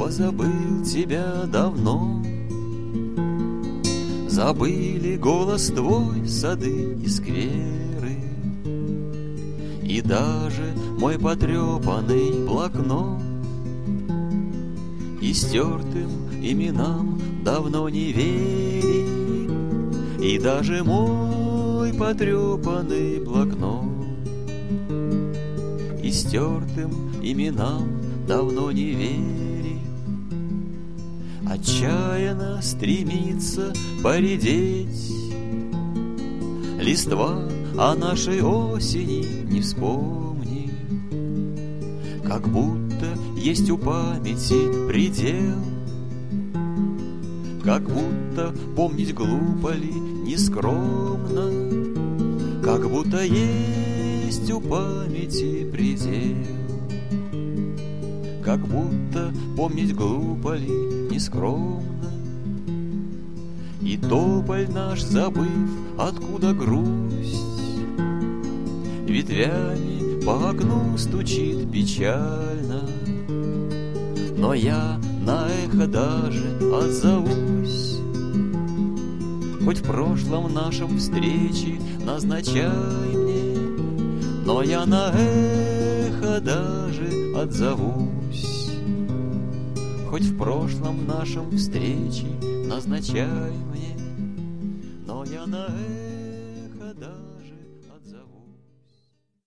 позабыл тебя давно. Забыли голос твой сады и скверы, и даже мой потрепанный блокнот. И стертым именам давно не верит, и даже мой потрепанный блокнот. И стертым именам давно не верит, отчаянно стремится поредеть листва, о нашей осени не вспомни. Как будто есть у памяти предел, как будто помнить глупо ли, нескромно, как будто есть у памяти предел, как будто помнить глупо ли, нескромно. И тополь наш, забыв, откуда грусть, ветвями по окну стучит печально. Но я на эхо даже отзовусь, хоть в прошлом нашем встрече назначай мне. Но я на эхо даже отзовусь, хоть в прошлом нашем встрече назначай мне. Но я на эхо